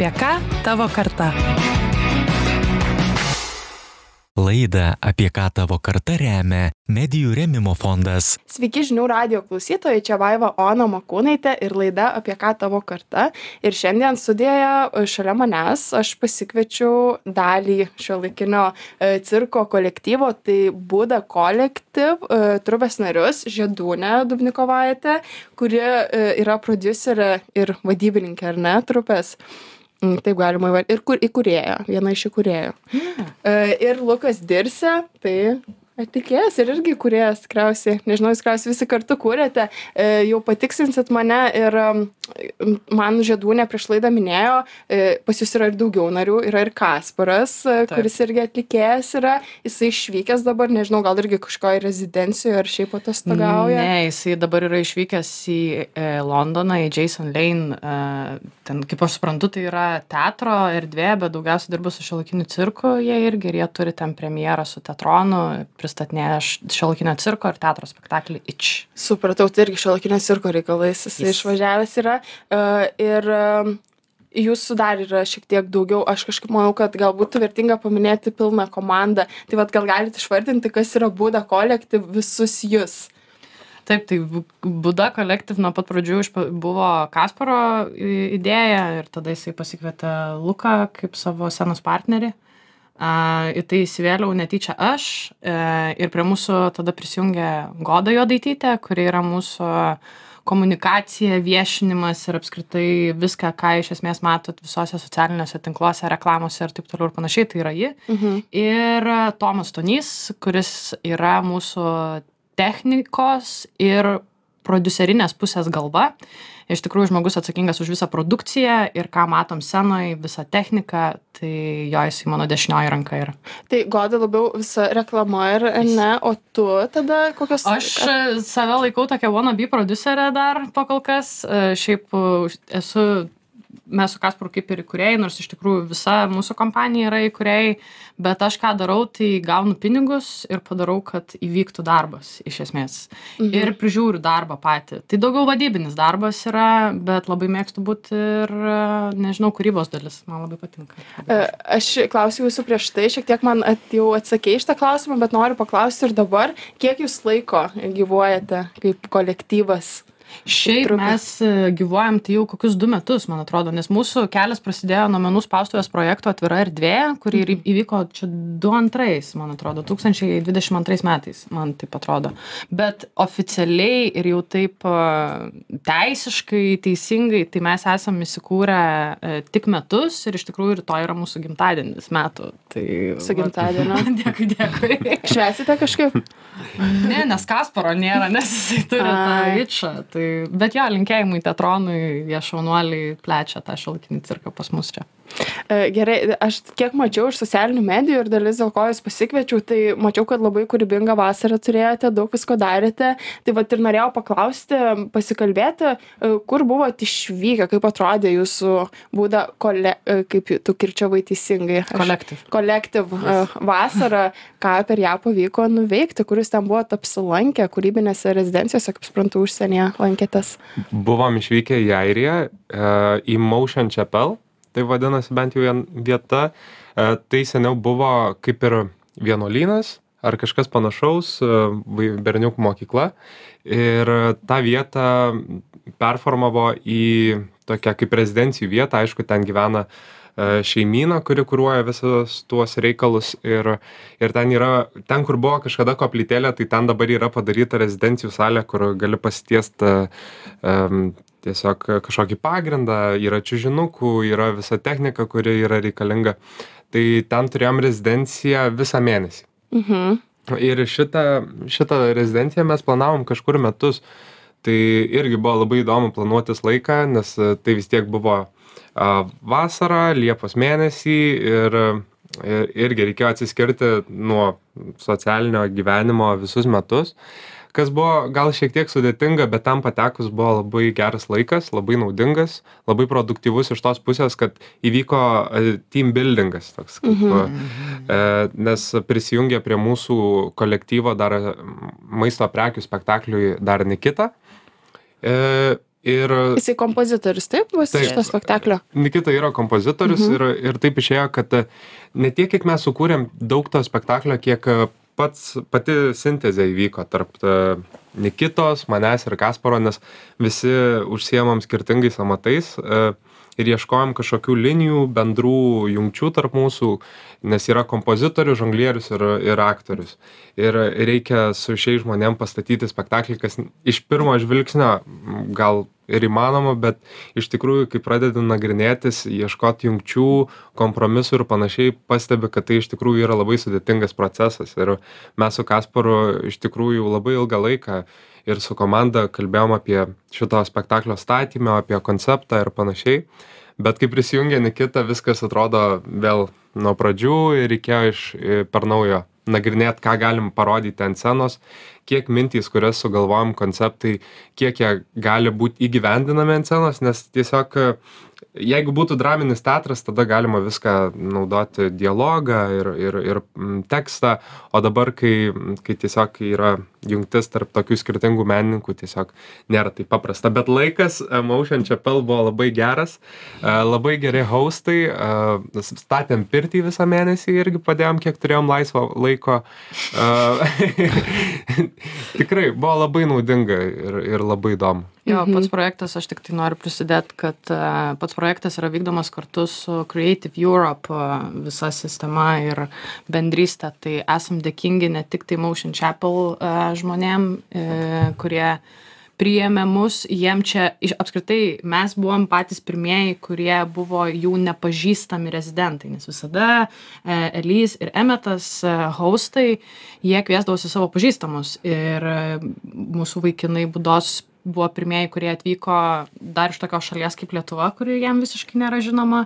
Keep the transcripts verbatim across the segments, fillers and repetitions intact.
Apie ką tavo karta? Laidą Apie ką tavo karta remia Medijų rėmimo fondas. Sveiki žinių radijo klausytojai, čia Vaiva Ona Makūnaitė ir laida Apie ką tavo karta. Ir šiandien studijoje šalia manęs aš pasikviečiau dalį šiuolaikinio e, cirko kolektyvo, tai Buda Collective e, trupės narius Žiedūnę Dubnikovaitę, kuri e, yra prodiuserė ir vadybininkė, ar ne, trupės. Taip galima įvardinti. Ir kur, įkūrėja, viena iš įkūrėjų. Mm. Ir Lukas Dirsė, tai atlikėjas ir irgi įkūrėjas, tikriausiai, nežinau, jūs tikriausiai visi kartu kūrėte, jau patiksinsit mane ir man Žiedūnė prieš laidą minėjo, pas jūs yra ir daugiau narių, yra ir Kasparas, Taip. Kuris irgi atlikėjas yra, jisai išvykęs dabar, nežinau, gal irgi kažkoje rezidencijoje ar šiaip atostogauja. Ne, jisai dabar yra išvykęs į e, Londoną, į Jason Lane, e, ten, kaip aš suprantu, tai yra teatro erdvė, bet daugiausiai dirbu su šiuolaikiniu cirku, jie irgi, ir jie turi ten premjerą su teatronu, pristatinėja šiuolaikinio cirko ir teatro spektaklį Itch. Supratau, tai irgi šiuolaikinio cirko reikalais, jis yes. išvažiavęs yra. Uh, ir uh, jūsų dar yra šiek tiek daugiau. Aš kažkaip manau, kad gal būtų vertinga paminėti pilną komandą. Tai vat gal galite išvardinti, kas yra Buda Collective visus jūs. Taip, tai Buda Collective nuo pat pradžių buvo Kasparo idėja ir tada jisai pasikvietė Luką kaip savo scenos partnerį. Uh, į tai įsivėliau netyčia aš uh, ir prie mūsų tada prisijungė Goda Jodaitytė, kuri yra mūsų komunikacija, viešinimas ir apskritai viską, ką iš esmės matot visose socialiniuose tinkluose, reklamose ir taip toliau ir panašiai, tai yra ji. Mhm. Ir Tomas Stonys, kuris yra mūsų technikos ir prodiuserinės pusės galva. Iš tikrųjų, žmogus atsakingas už visą produkciją ir ką matom scenoje, visą techniką, tai jo jisai mano dešinioji ranka yra. Tai Goda labiau visa reklama ir ne, o tu tada kokios... Aš save laikau tokia wannabe prodiuserė dar pakol kas. Šiaip esu, mes su Kasparu kaip ir įkūrėjai, nors iš tikrųjų visa mūsų kompanija yra įkūrėjai, bet aš ką darau, tai gaunu pinigus ir padarau, kad įvyktų darbas iš esmės. Mhm. Ir prižiūriu darbą patį. Tai daugiau vadybinis darbas yra, bet labai mėgstu būti ir, nežinau, kūrybos dalis. Man labai patinka. Aš klausiau jūsų prieš tai, šiek tiek man at, jau atsakei šitą klausimą, bet noriu paklausti ir dabar, kiek jūs laiko gyvuojate kaip kolektyvas? Šiaip mes gyvuojam tai jau kokius du metus, man atrodo, nes mūsų kelias prasidėjo nuo menų spaustuvės projekto Atvira erdvė, kurį įvyko čia du antrais, man atrodo, du tūkstančiai dvidešimt antrais metais, man taip atrodo. Bet oficialiai ir jau taip teisiškai, teisingai, tai mes esam įsikūrę tik metus ir iš tikrųjų rytoj yra mūsų gimtadienis metų. Tai, su gimtadieniu. Dėkui, dėkui. Švęsite kažkaip? Ne, nes Kasparo nėra, nes jisai turi tą Itchą. Tai, bet jo, linkėjimai teatronui, jie šaunuoliai plečia tą šiuolaikinį cirką pas mus čia. Gerai, aš kiek mačiau iš socialinių medijų ir dalis dėl ko jūs pasikviečiau, tai mačiau, kad labai kūrybingą vasarą turėjote, daug visko darėte. Tai vat ir norėjau paklausti, pasikalbėti, kur buvote išvykę, kaip atrodė jūsų Buda, kole, kaip tu kirčiavai teisingai. Collective. Collective yes. vasarą, ką per ją pavyko nuveikti, kur jūs ten buvote apsilankę, kūrybinėse rezidencijose, kaip suprantu, užsienyje lankėtės. Buvom išvykę į Airiją, į Motion Chapel. Tai vadinasi bent jau vieta, tai seniau buvo kaip ir vienuolynas ar kažkas panašaus, berniukų mokykla. Ir tą vietą performavo į tokią kaip rezidencijų vietą, aišku, ten gyvena šeimyna, kuri kuruoja visus tuos reikalus ir, ir ten yra, ten kur buvo kažkada koplytėlė, tai ten dabar yra padaryta rezidencijų salė, kur gali pasitiesti um, tiesiog kažkokį pagrindą, yra čiužinukų, yra visa technika, kuri yra reikalinga. Tai ten turėjom rezidenciją visą mėnesį. Mhm. Ir šitą, šitą rezidenciją mes planavom kažkur metus. Tai irgi buvo labai įdomu planuotis laiką, nes tai vis tiek buvo vasarą, Liepos mėnesį ir, ir irgi reikėjo atsiskirti nuo socialinio gyvenimo visus metus. Kas buvo gal šiek tiek sudėtinga, bet tam patekus buvo labai geras laikas, labai naudingas, labai produktyvus iš tos pusės, kad įvyko team buildingas toks. Kaip, mm-hmm. Nes prisijungė prie mūsų kolektyvo dar maisto prekių spektakliui dar Nikita. Ir Jisai kompozitorius, taip, bus Taip. šito spektaklio? Nikita yra kompozitorius Mhm. ir, ir taip išėjo, kad e, ne tiek, kiek mes sukūrėm daug to spektaklio, kiek e, pats pati sintezė įvyko tarp e, Nikitos, manęs ir Kasparo, nes visi užsiemam skirtingais amatais e, ir ieškojom kažkokių linijų, bendrų jungčių tarp mūsų, nes yra kompozitorius, žonglierius ir, ir aktorius. Ir reikia su šiais žmonėm pastatyti spektaklį, kas iš pirmo žvilgsnio gal ir įmanoma, bet iš tikrųjų, kai pradedi nagrinėtis, ieškoti jungčių, kompromisų ir panašiai, pastebi, kad tai iš tikrųjų yra labai sudėtingas procesas. Ir mes su Kasparu iš tikrųjų labai ilgą laiką ir su komanda kalbėjom apie šito spektaklio statymą, apie konceptą ir panašiai. Bet kai prisijungė Nikita, viskas atrodo vėl nuo pradžių ir reikėjo iš per naujo nagrinėti, ką galim parodyti ant scenos, kiek mintys, kurias sugalvojom konceptai, kiek jie gali būti įgyvendinami ant scenos, nes tiesiog jeigu būtų draminis teatras, tada galima viską naudoti dialogą ir, ir, ir tekstą, o dabar, kai, kai tiesiog yra jungtis tarp tokių skirtingų menininkų, tiesiog nėra taip paprasta. Bet laikas Motion Chapel buvo labai geras, labai geri hostai, statėm pirtį visą mėnesį irgi padėjom, kiek turėjom laisvo laiko. Tikrai buvo labai naudinga ir, ir labai įdomu. Jo, pats projektas, aš tik tai noriu prisidėti, kad uh, pats projektas yra vykdomas kartu su Creative Europe uh, visa sistema ir bendrystė. Tai esam dėkingi ne tik tai Motion Chapel uh, žmonėm, uh, kurie priėmė mus, jiem čia, iš, apskritai, mes buvom patys pirmieji, kurie buvo jų nepažįstami rezidentai, nes visada uh, Elys ir Emetas uh, hostai, jie kviesdavosi savo pažįstamus ir uh, mūsų vaikinai būdos buvo pirmieji, kurie atvyko dar iš tokios šalies kaip Lietuva, kuri jam visiškai nėra žinoma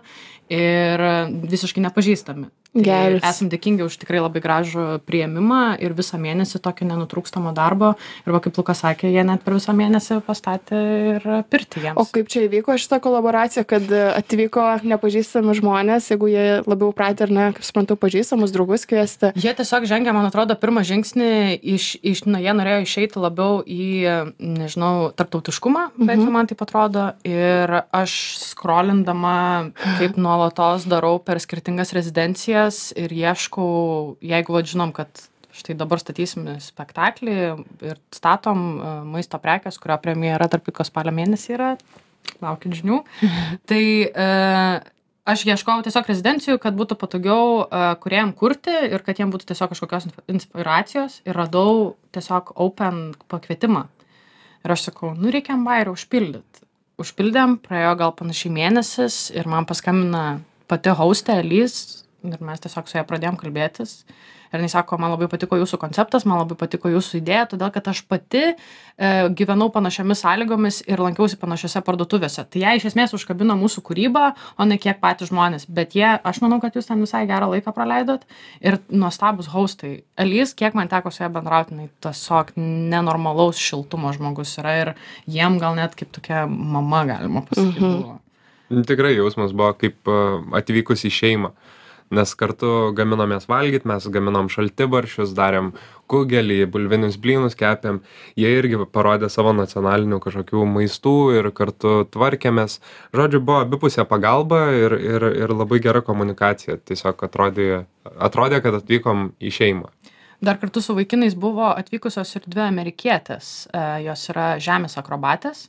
ir visiškai nepažįstami. Geras. Tai esam dėkingi už tikrai labai gražų priėmimą ir visą mėnesį tokio nenutrūkstamo darbo. Ir va, kaip Lukas sakė, jie net per visą mėnesį pastatė ir pirtį jiems. O kaip čia įvyko šita kolaboracija, kad atvyko nepažįstami žmonės, jeigu jie labiau pratę ar ne, kaip suprantu, pažįstamus draugus kviesti? Jie tiesiog žengė, man atrodo, pirmą žingsnį, iš, iš, na, jie norėjo išeiti labiau į, nežinau, tarptautiškumą, mhm. bet jau man taip atrodo. Ir aš scrollindama, kaip nuolatos darau per skirtingas rezidencijas, ir ieškau, jeigu va, žinom, kad štai dabar statysim spektaklį ir statom uh, maisto prekės, kurio premjera tarp kitko spalio mėnesį yra, laukit žinių, tai uh, aš ieškojau tiesiog rezidencijų, kad būtų patogiau uh, kuriem kurti ir kad jiem būtų tiesiog kažkokios inspiracijos ir radau tiesiog open pakvietimą. Ir aš sakau, nu reikiam bairą užpildyti. Užpildėm, praėjo gal panašiai mėnesis ir man paskambina pati hostė Elys, ir mes tiesiog su ja pradėjom kalbėtis. Ir jinai sako, man labai patiko jūsų konceptas, man labai patiko jūsų idėja, todėl kad aš pati e, gyvenau panašiomis sąlygomis ir lankiausi panašiose parduotuvėse. Tai jie iš esmės užkabino mūsų kūrybą, o ne kiek patys žmonės. Bet jie, aš manau, kad jūs ten visai gerą laiką praleidot ir nuostabus hostai. Elys, kiek man teko su ja bendrauti, jinai tiesiog nenormalaus šiltumo žmogus yra ir jiem gal net kaip tokia mama, galima pasakyti. Mhm. Tikrai jausmas buvo kaip atvykus į šeimą. Nes kartu gaminomės valgyti, mes gaminom šaltibarščius, darėm kugelį, bulvinius blynus kepėm. Jie irgi parodė savo nacionalinių kažkokių maistų ir kartu tvarkėmės. Žodžiu, buvo abipusė pagalba ir, ir, ir labai gera komunikacija. Tiesiog atrodė, atrodė, kad atvykom į šeimą. Dar kartu su vaikinais buvo atvykusios ir dvi amerikietės. Jos yra žemės akrobatės.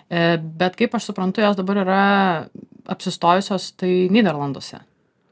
Bet kaip aš suprantu, jos dabar yra apsistojusios tai Nyderlanduose.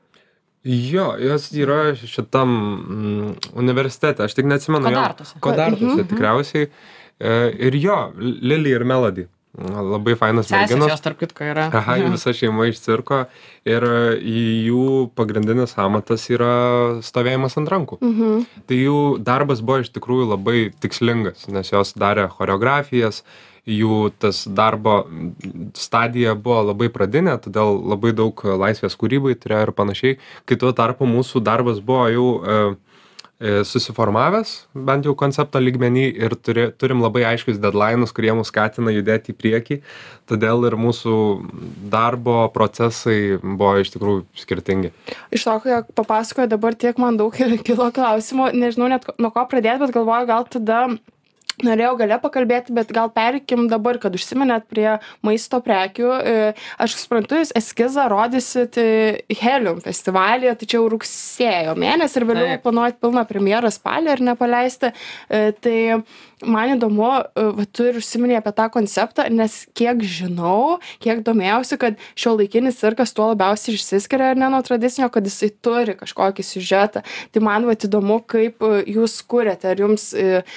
Jo, jos yra šitam mm, universitete, aš tik neatsimenu. Kodartuose. Kodartuose mhm. tikriausiai. E, ir jo, Lily ir Melody. Labai fainas merginos. Sesės jos tarp kitko yra. Aha, ja. Visa šeima iš cirko. Ir jų pagrindinis amatas yra stovėjimas ant rankų. Mhm. Tai jų darbas buvo iš tikrųjų labai tikslingas, nes jos darė choreografijas. Jų tas darbo stadija buvo labai pradinė, todėl labai daug laisvės kūrybai turėjo ir panašiai. Kai tuo tarpu mūsų darbas buvo jau e, e, susiformavęs, bent jau koncepto lygmenį ir turi, turim labai aiškius deadline'us, kurie mus skatina judėti į priekį. Todėl ir mūsų darbo procesai buvo iš tikrųjų skirtingi. Iš to, kai papasakoju, dabar tiek man daug kilo klausimų, nežinau net nuo ko pradėti, bet galvoju, gal tada norėjau gale pakalbėti, bet gal perikim dabar, kad užsiminėt prie maisto prekių. Aš suprantu, jūs eskizą rodysit Helium festivalyje, tai čia jau rugsėjo mėnesį ir vėliau planuojat pilną premjerą spalį ir nepaleisti. Tai man įdomu, va, tu ir užsiminėjai apie tą konceptą, nes kiek žinau, kiek domėjausi, kad šiuolaikinis cirkas tuo labiausiai išsiskiria ir ne nuo tradicinio, kad jisai turi kažkokį siužetą. Tai man va, įdomu, kaip jūs kuriate, ar jums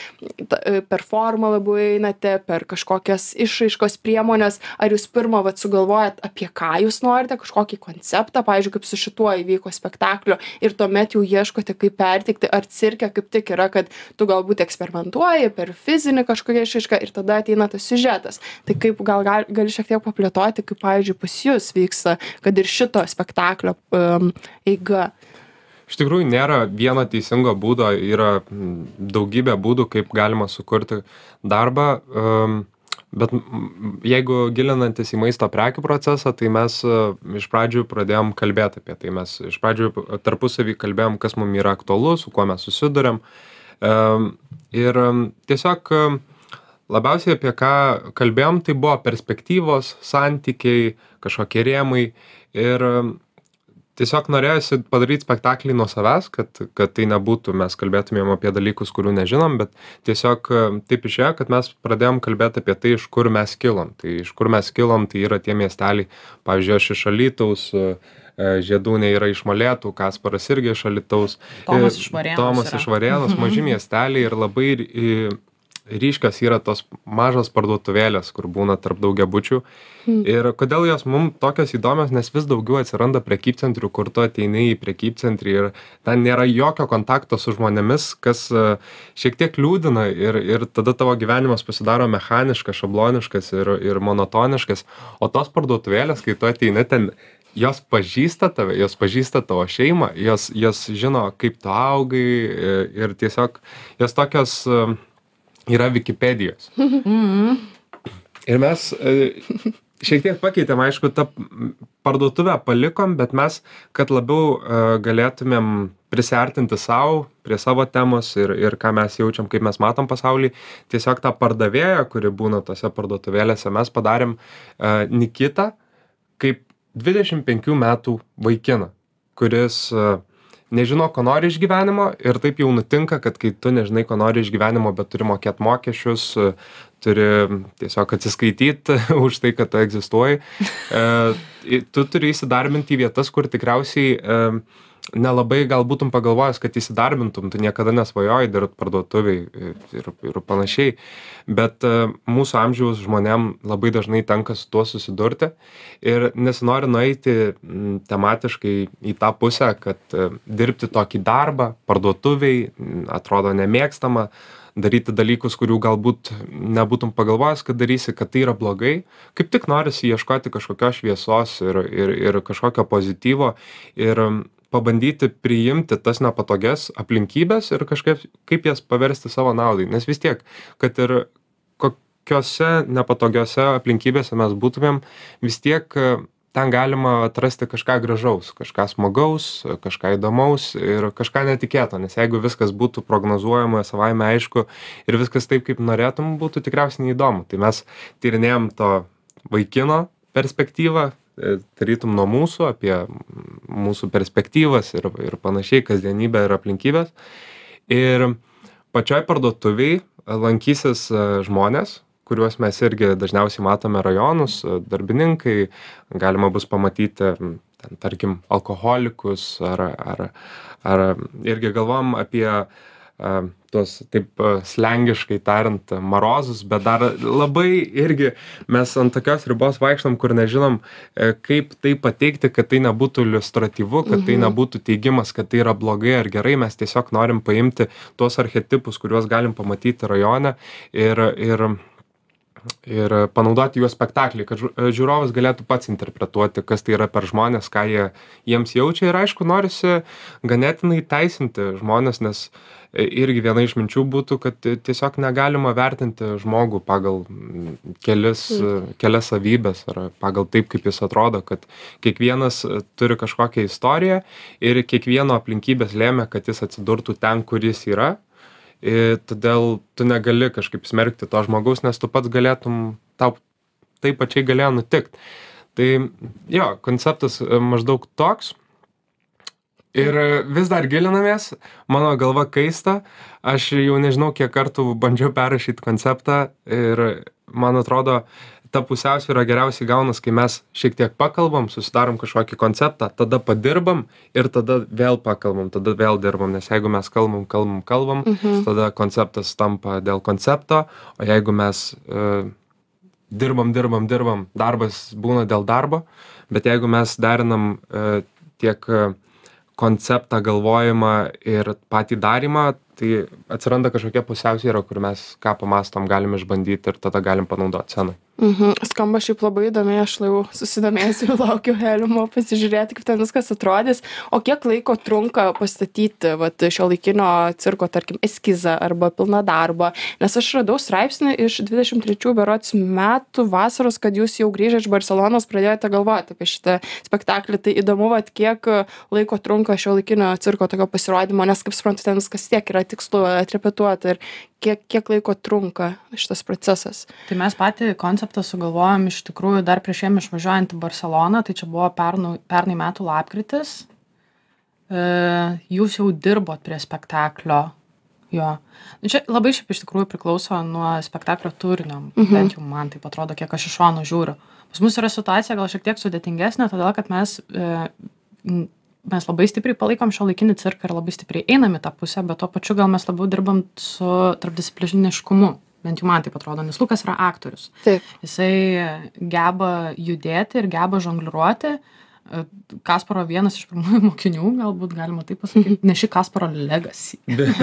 per formą labiau einate, per kažkokias išraiškos priemonės, ar jūs pirmą va, sugalvojat, apie ką jūs norite, kažkokį konceptą, pavyzdžiui, kaip su šituo įvyko spektaklio, ir tuomet jau ieškote, kaip perteikti, ar cirke kaip tik yra, kad tu galbūt eksperimentuoji per fizinį kažkokią išraišką ir tada ateina tas siužetas. Tai kaip gal gali šiek tiek paplėtoti, kaip, pavyzdžiui, pas jūs vyksta, kad ir šito spektaklio um, eiga. Iš tikrųjų, nėra vieno teisingo būdo, yra daugybė būdų, kaip galima sukurti darbą, um, bet jeigu gilinantis į maisto prekių procesą, tai mes uh, iš pradžių pradėjom kalbėti apie tai. Mes iš pradžių tarpusavį kalbėjom, kas mums yra aktualu, su kuo mes susiduriam. Um, ir um, tiesiog um, labiausiai apie ką kalbėjom, tai buvo perspektyvos, santykiai, kažkokie rėmai ir um, tiesiog norėjosi padaryti spektaklį nuo savęs, kad, kad tai nebūtų, mes kalbėtumėm apie dalykus, kurių nežinom, bet tiesiog um, taip išėjo, kad mes pradėjom kalbėti apie tai, iš kur mes kilom. Tai iš kur mes kilom, tai yra tie miesteliai, pavyzdžiui, aš iš Alytaus, uh, Žiedūnė yra iš Molėtų, Kasparas irgi iš Alytaus. Tomas iš Varėnos. Tomas iš Varėnos, maži miesteliai ir labai ryškios yra tos mažos parduotuvėlės, kur būna tarp daugiabučių. Hmm. Ir kodėl jos mums tokios įdomios, nes vis daugiau atsiranda prekybcentrių, kur tu ateini į prekybcentrį ir ten nėra jokio kontakto su žmonėmis, kas šiek tiek liūdina ir, ir tada tavo gyvenimas pasidaro mechaniškas, šabloniškas ir, ir monotoniškas. O tos parduotuvėlės, kai tu ateini ten, jos pažįsta tave, jos pažįsta tavo šeimą, jos, jos žino, kaip tu augai ir tiesiog jos tokios yra Wikipedijos. Ir mes šiek tiek pakeitėm, aišku, tą parduotuvę palikom, bet mes, kad labiau galėtumėm prisiartinti savo, prie savo temos ir, ir ką mes jaučiam, kaip mes matom pasaulį, tiesiog tą pardavėją, kuri būna tose parduotuvėlėse, mes padarėm uh, Nikitą kaip dvidešimt penkių metų vaikiną, kuris uh, nežino, ko nori iš gyvenimo ir taip jau nutinka, kad kai tu nežinai, ko nori iš gyvenimo, bet turi mokėti mokesčius, uh, turi tiesiog atsiskaityti už tai, kad tu egzistuoji, uh, tu turi įsidarbinti į vietas, kur tikriausiai uh, nelabai gal būtum pagalvojęs, kad įsidarbintum, tu niekada nesvajoji dirbti parduotuviai ir, ir panašiai, bet uh, mūsų amžiaus žmonėm labai dažnai tenka su tuo susidurti ir nesinori nueiti m, tematiškai į tą pusę, kad uh, dirbti tokį darbą parduotuviai m, atrodo nemėgstama, daryti dalykus, kurių galbūt nebūtum pagalvojęs, kad darysi, kad tai yra blogai, kaip tik norisi ieškoti kažkokios šviesos ir, ir, ir kažkokio pozityvo ir um, pabandyti priimti tas nepatogias aplinkybės ir kažkaip kaip jas paversti savo naudai. Nes vis tiek, kad ir kokiose nepatogiose aplinkybėse mes būtumėm, vis tiek ten galima atrasti kažką gražaus, kažką smagaus, kažką įdomaus ir kažką netikėto. Nes jeigu viskas būtų prognozuojama savaime aišku ir viskas taip, kaip norėtum, būtų tikriausiai neįdomu. Tai mes tyrinėjom to vaikino perspektyvą, tarytum nuo mūsų, apie mūsų perspektyvas ir, ir panašiai, kasdienybę ir aplinkybės. Ir pačioj parduotuviai lankysis žmonės, kuriuos mes irgi dažniausiai matome rajonus, darbininkai, galima bus pamatyti, ten, tarkim, alkoholikus, ar, ar, ar irgi galvom apie uh, tuos, taip uh, slengiškai tariant, marozus, bet dar labai irgi mes ant tokios ribos vaikštam, kur nežinom, uh, kaip tai pateikti, kad tai nebūtų iliustratyvu, kad tai nebūtų teigimas, kad tai yra blogai ar gerai, mes tiesiog norim paimti tuos archetipus, kuriuos galim pamatyti rajone ir, ir ir panaudoti juos spektaklį, kad žiūrovas galėtų pats interpretuoti, kas tai yra per žmonės, ką jie jiems jaučia ir aišku, norisi ganėtinai teisinti žmonės, nes irgi viena iš minčių būtų, kad tiesiog negalima vertinti žmogų pagal kelis, kelias savybės ar pagal taip, kaip jis atrodo, kad kiekvienas turi kažkokią istoriją ir kiekvieno aplinkybės lėmė, kad jis atsidurtų ten, kur jis yra. ir todėl tu negali kažkaip smerkti to žmogaus, nes tu pats galėtum, tau taip pačiai galėjo nutikti. Tai jo, konceptas maždaug toks. Ir vis dar gilinamės, mano galva kaista, aš jau nežinau, kiek kartų bandžiau perrašyti konceptą ir man atrodo, ta pusiausvyra geriausiai gaunas, kai mes šiek tiek pakalbam, susidarom kažkokį konceptą, tada padirbam ir tada vėl pakalbam, tada vėl dirbam, nes jeigu mes kalbam, kalbam, kalbam, mhm. tada konceptas tampa dėl koncepto, o jeigu mes uh, dirbam, dirbam, dirbam, darbas būna dėl darbo, bet jeigu mes derinam uh, tiek uh, konceptą, galvojimą ir patį darymą, tai atsiranda kažkokia pusiausvyra, kur mes ką pamastom, galim išbandyti ir tada galim panaudoti scenai. Mhm. Skamba šiaip labai įdomiai, aš jau susidomėsiu, laukiu Helimo pasižiūrėti, kaip ten viskas atrodys. O kiek laiko trunka pastatyti vat, šiuolaikinio cirko, tarkim, eskizą arba pilną darbą? Nes aš radau straipsnį iš dvidešimt trečių berods metų vasaros, kad jūs jau grįžę iš Barcelonos pradėjote galvoti apie šitą spektaklį. Tai įdomu, vat, kiek laiko trunka šiuolaikinio cirko tokio pasirodymo, nes kaip suprantu, ten viskas tiek yra tikslu atrepetuota ir kiek, kiek laiko trunka šitas procesas. Tai mes patį konceptą sugalvojom iš tikrųjų dar prieš jiem išvažiuojant į Barceloną, tai čia buvo pernai, pernai metų lapkritis. E, jūs jau dirbot prie spektaklio. Jo. Čia labai šiaip iš tikrųjų priklauso nuo spektaklio turinio, mhm. bent jau man taip atrodo, kiek aš iš šono žiūriu. Pas mus yra situacija gal šiek tiek sudėtingesnė, todėl kad mes... E, mes labai stipriai palaikom šiuolaikinį cirką ir labai stipriai einam į tą pusę, bet tuo pačiu gal mes labiau dirbam su tarpdiscipliniškumu, bent jau man taip atrodo, nes Lukas yra aktorius. Taip. Jisai geba judėti ir geba žongliruoti. Kasparo vienas iš pirmųjų mokinių, galbūt galima taip pasakyti, neši Kasparo legacy.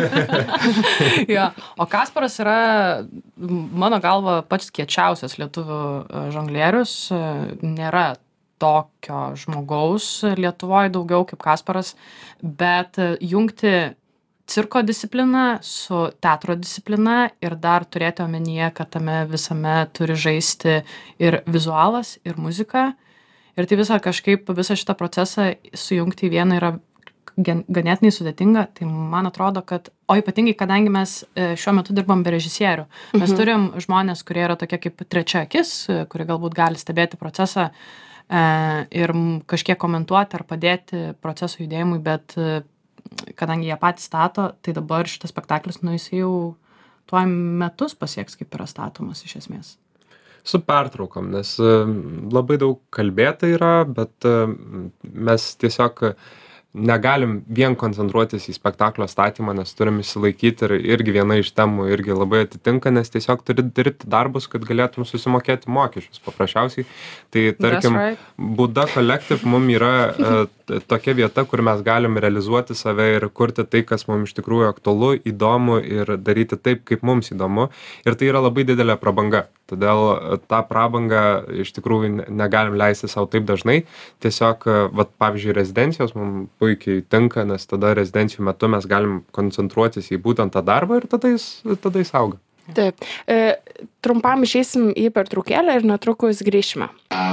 Ja. O Kasparas yra, mano galva, pats kiečiausias lietuvių žonglierius, nėra tokio žmogaus Lietuvoje daugiau kaip Kasparas, bet jungti cirko discipliną su teatro disciplina ir dar turėti omenyje, kad tame visame turi žaisti ir vizualas, ir muzika. Ir tai visą kažkaip, visą šitą procesą sujungti į vieną yra ganėtinai sudėtinga. Tai man atrodo, kad, o ypatingai, kadangi mes šiuo metu dirbam be režisierių, mes mhm. turim žmonės, kurie yra tokie kaip trečia akis, kurie galbūt gali stebėti procesą ir kažkiek komentuoti ar padėti proceso judėjimui, bet kadangi jie patys stato, tai dabar šitas spektaklis, nu jis jau tuo metus pasieks, kaip yra statomas iš esmės. Su pertraukom, nes labai daug kalbėta yra, bet mes tiesiog negalim vien koncentruotis į spektaklio statymą, nes turim išsilaikyti ir irgi viena iš temų irgi labai atitinka, nes tiesiog turi dirbti darbus, kad galėtum susimokėti mokesčius paprasčiausiai. Tai tarkim, right. Buda Collective mum yra uh, tokia vieta, kur mes galim realizuoti save ir kurti tai, kas mums iš tikrųjų aktualu, įdomu ir daryti taip, kaip mums įdomu. Ir tai yra labai didelė prabanga. Todėl tą prabangą iš tikrųjų negalim leisti savo taip dažnai. Tiesiog, vat, pavyzdžiui, rezidencijos mums puikiai tinka, nes tada rezidencijų metu mes galim koncentruotis į būtent tą darbą ir tada jis, tada jis auga. Taip. E, trumpam išeisim į pertraukėlę ir netrukus grįšime.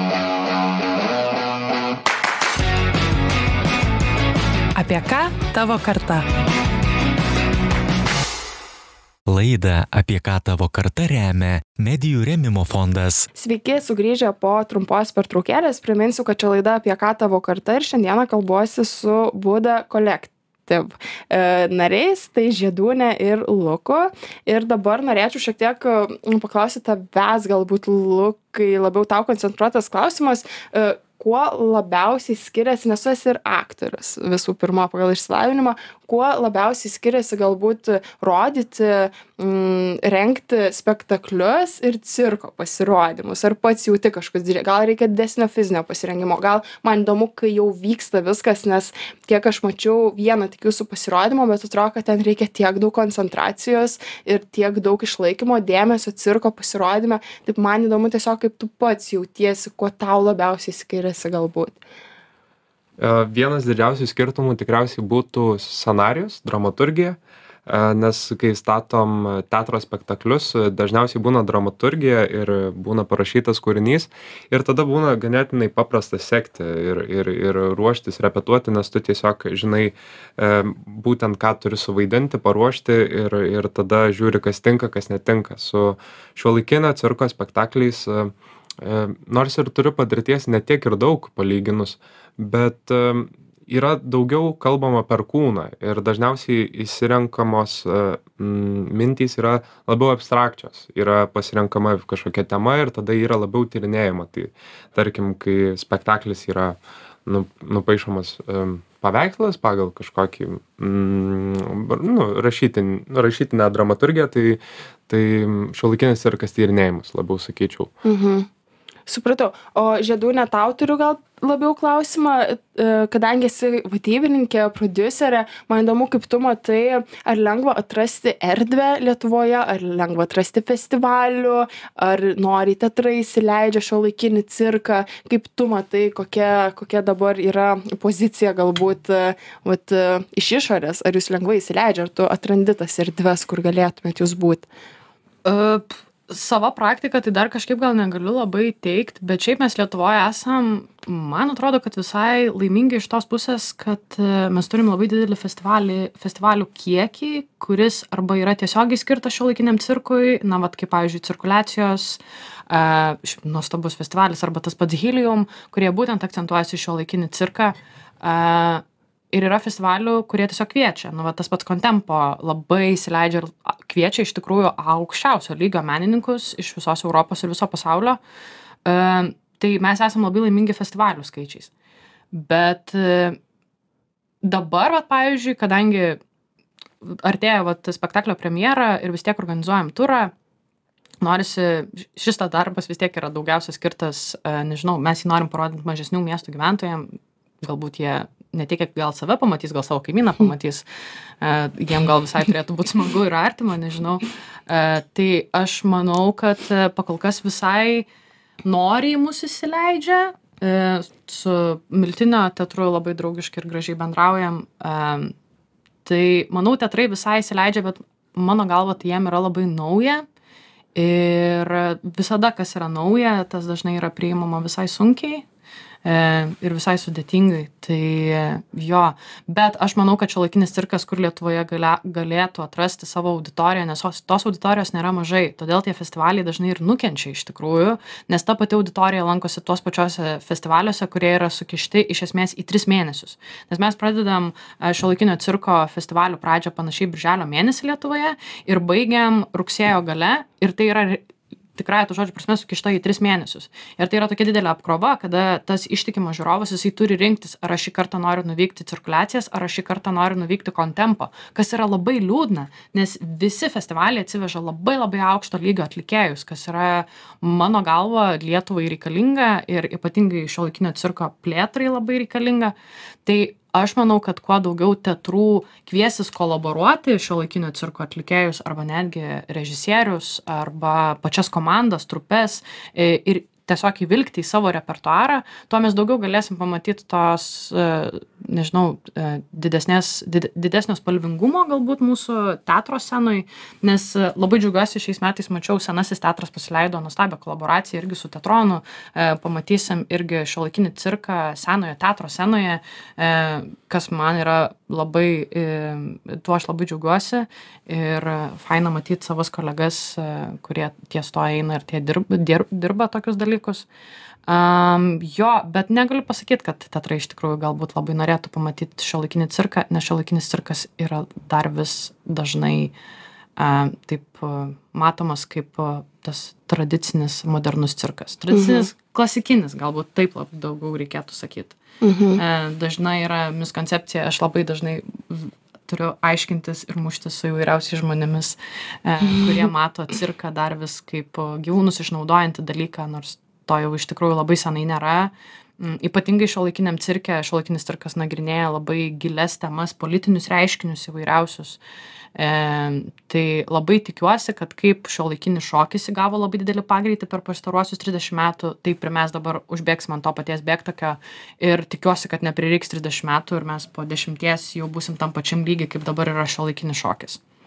Apie ką tavo karta? Laidą Apie ką tavo karta remia Medijų rėmimo fondas. Sveiki, sugrįžę po trumpos pertraukėlės. Priminsiu, kad čia laida Apie ką tavo karta ir šiandieną kalbuosi su Buda Collective e, nariais, tai Žiedūnė ir Luku. Ir dabar norėčiau šiek tiek paklausyti tavęs, galbūt Lukai, labiau tau koncentruotas klausimas. E, kuo labiausiai skiriasi, nes tu esi ir aktorius visų pirma pagal išsilavinimą, kuo labiausiai skiriasi galbūt rodyti, mm, rengti spektaklius ir cirko pasirodymus? Ar pats jauti kažkas didžiai? Gal reikia didesnio fizinio pasirengimo? Gal man įdomu, kai jau vyksta viskas, nes kiek aš mačiau vieną tik jūsų pasirodymą, bet atrodo, kad ten reikia tiek daug koncentracijos ir tiek daug išlaikymo dėmesio cirko pasirodyme. Taip man įdomu tiesiog, kaip tu pats jautiesi, kuo tau labiausiai skiriasi galbūt. Vienas didžiausių skirtumų tikriausiai būtų scenarijus, dramaturgija. nes kai statom teatro spektaklius, dažniausiai būna dramaturgija ir būna parašytas kūrinys ir tada būna ganėtinai paprasta sekti ir, ir, ir ruoštis, repetuoti, nes tu tiesiog žinai būtent ką turi suvaidinti, paruošti ir, ir tada žiūri, kas tinka, kas netinka. Su šiuolaikinio cirko spektakliais, nors ir turiu patirties ne tiek ir daug palyginus, bet yra daugiau kalbama per kūną ir dažniausiai įsirenkamos mintys yra labiau abstrakčios. Yra pasirenkama kažkokia tema ir tada yra labiau tyrinėjama. Tai tarkim, kai spektaklis yra nu, nupaišomas paveikslas pagal kažkokį nu, rašytin, rašytinę dramaturgiją, tai, tai šiuolaikinis cirkas tyrinėjimas, labiau sakyčiau. Mhm. Supratau. O Žiedūne, tau turiu gal labiau klausimą, kadangi esi vadybininkė, prodiuserė, man įdomu, kaip tu matai, ar lengva atrasti erdvę Lietuvoje, ar lengva atrasti festivalių, ar nori teatrai įsileidžia šiuolaikinį cirką, kaip tu matai, kokia, kokia dabar yra pozicija galbūt vat, iš išorės, ar jūs lengvai įsileidžia, ar tu atrandi tas erdves, kur galėtumėt jūs būti? Uh, Savo praktiką tai dar kažkaip gal negaliu labai teikti, bet šiaip mes Lietuvoje esam, man atrodo, kad visai laimingi iš tos pusės, kad mes turim labai didelį festivalį, festivalių kiekį, kuris arba yra tiesiogiai skirtas šiuolaikiniam cirkui, na, vat, kaip, pavyzdžiui, cirkuliacijos, uh, nuostabus festivalis, arba tas pats Helium, kurie būtent akcentuojasi šiuolaikinį cirką. Uh, Ir yra festivalių, kurie tiesiog kviečia. Nu, va, tas pats Kontempo labai įsileidžia ir kviečia iš tikrųjų aukščiausio lygio menininkus iš visos Europos ir viso pasaulio. E, tai mes esame labai laimingi festivalių skaičiais. Bet e, dabar, va, pavyzdžiui, kadangi artėja va, spektaklio premjera ir vis tiek organizuojam turą, norisi, šis darbas vis tiek yra daugiausia skirtas, e, nežinau, mes jį norim parodinti mažesnių miestų gyventojams, galbūt jie ne tik gal save pamatys, gal savo kaimyną pamatys, uh, jiem gal visai turėtų būti smagu ir artima, nežinau. Uh, tai aš manau, kad uh, pakol kas visai noriai mus įsileidžia, uh, su Miltinio teatru labai draugiškai ir gražiai bendraujam. Uh, tai manau, teatrai visai įsileidžia, bet mano galva tai jiem yra labai nauja ir visada, kas yra nauja, tas dažnai yra priimama visai sunkiai ir visai sudėtingai, tai jo, bet aš manau, kad šiuolaikinis cirkas, kur Lietuvoje galia, galėtų atrasti savo auditoriją, nes tos auditorijos nėra mažai, todėl tie festivaliai dažnai ir nukenčia iš tikrųjų, nes ta pati auditorija lankosi tuos pačiuose festivaliuose, kurie yra sukišti iš esmės į tris mėnesius, nes mes pradedam šiuolaikinio cirko festivalių pradžią panašiai birželio mėnesį Lietuvoje ir baigiam rugsėjo gale ir tai yra tikrai to žodžio prasme sukišta į tris mėnesius. Ir tai yra tokia didelė apkrova, kada tas ištikimas žiūrovas, jisai turi rinktis, ar aš šį kartą noriu nuvykti cirkuliacijas, ar aš šį kartą noriu nuvykti Kontempo, kas yra labai liūdna, nes visi festivaliai atsiveža labai labai aukšto lygio atlikėjus, kas yra mano galva Lietuvai reikalinga ir ypatingai šiuolaikinio cirko plėtrai labai reikalinga. Tai aš manau, kad kuo daugiau teatrų kviesis kolaboruoti šiuolaikinio cirko atlikėjus arba netgi režisierius arba pačias komandas, trupes ir tiesiog įvilkti į savo repertuarą, tuo mes daugiau galėsim pamatyti tos, nežinau, didesnės, did, didesnio spalvingumo galbūt mūsų teatro scenoj, nes labai džiaugiuosi šiais metais mačiau, Senasis teatras pasileido nuostabią kolaboraciją irgi su teatronu, pamatysim irgi šiuolaikinį cirką senojo teatro scenoje, kas man yra labai, tuo aš labai džiaugiuosi ir faina matyti savas kolegas, kurie ties to eina ir tie dirba, dirba tokius dalykus. Um, jo, bet negaliu pasakyti, kad teatrai iš tikrųjų galbūt labai norėtų pamatyti šiuolaikinį cirką, nes šiuolaikinis cirkas yra dar vis dažnai uh, taip uh, matomas kaip uh, tas tradicinis modernus cirkas. Tradicinis mhm. klasikinis, galbūt taip labai daugiau reikėtų sakyti. Mhm. Uh, dažnai yra miskoncepcija, aš labai dažnai turiu aiškintis ir muštis su įvairiausiais žmonėmis, e, kurie mato cirką dar vis kaip gyvūnus išnaudojantį dalyką, nors to jau iš tikrųjų labai senai nėra. Ypatingai šiuolaikiniam cirke, šiuolaikinis cirkas nagrinėja labai gilias temas, politinius reiškinius įvairiausius. E, tai labai tikiuosi, kad kaip šiuolaikinis šokis įgavo labai didelį pagreitį per pastaruosius trisdešimt metų, taip ir mes dabar užbėgsim ant to paties bėgtakio ir tikiuosi, kad neprireiks trisdešimt metų ir mes po dešimties jau būsim tam pačiam lygiai, kaip dabar yra šiuolaikinis šokis.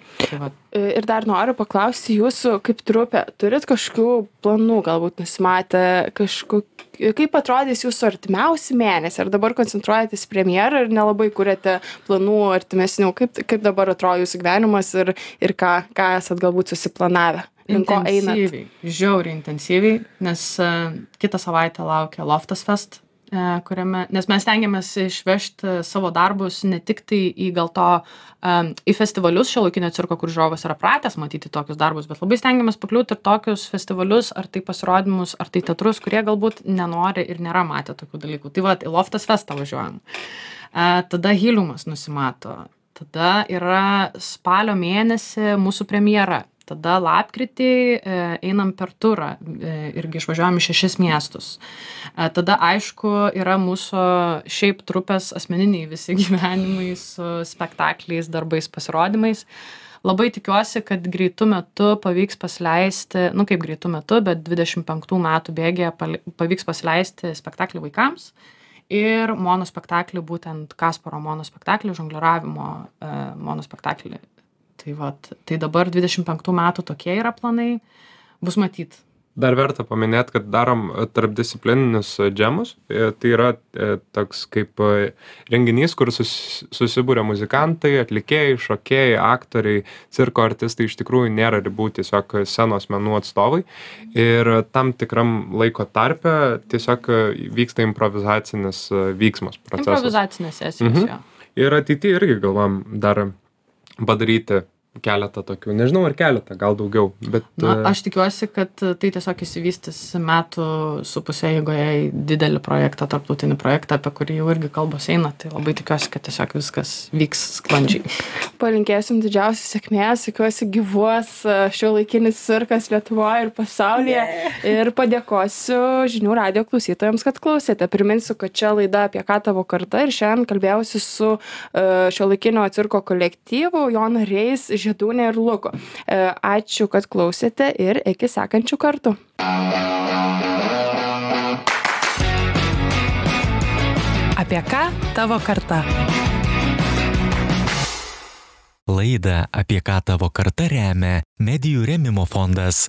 Tai va. Ir dar noriu paklausti jūsų kaip trupė, turit kažkokių planų, galbūt nusimatę, kažkokių, kaip atrodys jūsų artimiausi mėnesiai, ar dabar koncentruojatės premjerą ir nelabai kuriate planų artimesnių, kaip, kaip dabar atrodo jūsų gyvenimas ir, ir ką, ką esat galbūt susiplanavę, link ko einat? Intensyviai, žiauriai intensyviai, nes uh, kitą savaitę laukia Loftas Fest, kuriame, nes mes stengiamės išvežti savo darbus ne tik tai į gal to um, į festivalius šiuolaikinio cirko, kur žiūrovas yra pratęs matyti tokius darbus, bet labai stengiamės pakliūti ir tokius festivalius, ar tai pasirodymus, ar tai teatrus, kurie galbūt nenori ir nėra matę tokių dalykų. Tai va, į Loftas Festą važiuojam. Uh, tada Heliumas nusimato. Tada yra spalio mėnesį mūsų premjera. Tada lapkritį e, einam per turą, e, irgi išvažiuojam į šešis miestus. E, tada, aišku, yra mūsų šiaip trupės asmeniniai visi gyvenimai su spektakliais, darbais, pasirodymais. Labai tikiuosi, kad greitų metu pavyks pasileisti, nu kaip greitų metu, bet dvidešimt penktų metų bėgėje pavyks pasileisti spektaklį vaikams ir monospektaklį, būtent Kasparo monospektaklį, žongliravimo e, monospektaklį. Tai, vat, tai dabar dvidešimt penktų metų tokie yra planai, bus matyt. Dar verta paminėti, kad darom tarpdisciplininius džemus. Tai yra toks kaip renginys, kur sus, susibūrė muzikantai, atlikėjai, šokėjai, aktoriai, cirko artistai, iš tikrųjų nėra ribų, tiesiog scenos menų atstovai. Ir tam tikram laiko tarpe tiesiog vyksta improvizacinis vyksmas procesas. Improvizacinės sesijos, mhm. jo. Ir ateityje irgi galvam dar padaryti keletą tokių, nežinau ar keletą, gal daugiau, bet... Na, aš tikiuosi, kad tai tiesiog įsivystys metų su pusė eigoje į didelį projektą, tarptautinį projektą, apie kurį jau irgi kalbos eina, tai labai tikiuosi, kad tiesiog viskas vyks sklandžiai. Palinkėsim didžiausios sėkmės, tikiuosi gyvuos šiuolaikinis cirkas Lietuvoje ir pasaulyje yeah. ir padėkosiu žinių radijo klausytojams, kad klausėte. Priminsiu, kad čia laida Apie ką tavo karta ir šiandien kalbėjausi su šiuolaikinio cirko kolektyvu Jona Reis, Žiedūnė ir Luku. Ačiū, kad klausėte ir iki sekančių kartų. Apie ką tavo karta? Laidą Apie ką tavo karta remia Medijų rėmimo fondas.